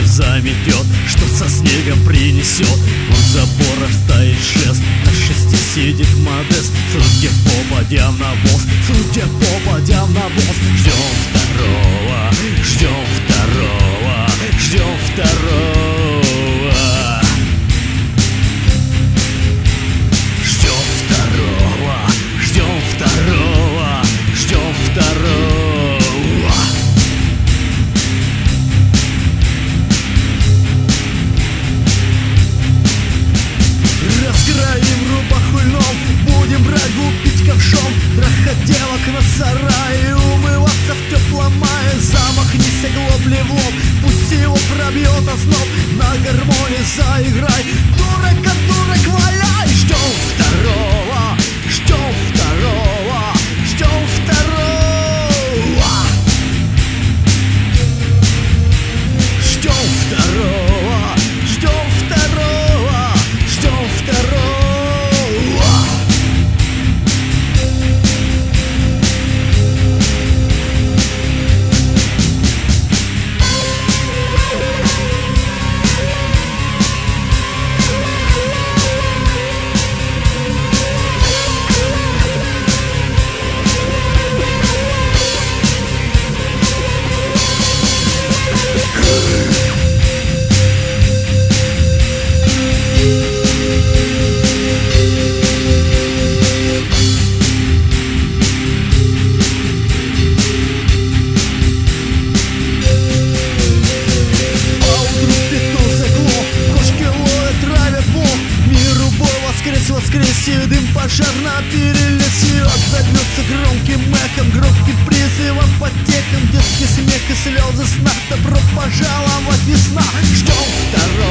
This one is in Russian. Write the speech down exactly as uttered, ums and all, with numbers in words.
заметет, что со снегом принесет. У забора стоит шест, на шесте сидит Модест. Судя по бодям на босс, судя по бодям на босс. Ждем второго, ждем второго, ждем второго. Ждем второго, ждем второго, ждем второго. Раскроим рубаху льном, будем рагу пить ковшом. Траходелок на сарае, умываться в теплом мае. Замахнись оглобли в лоб, пусть его пробьет озноб. На гармоне заиграй, дурака, дурак, валяй. Ждем второго, ждем второго, ждем второго. Ждем второго, ждем второго, ждем второго. Воскресе, дым пожарно перелесет. Загнется громким эхом, громким призывом, потехом. Детский смех и слезы сна, добро пожаловать весна. Ждем второго.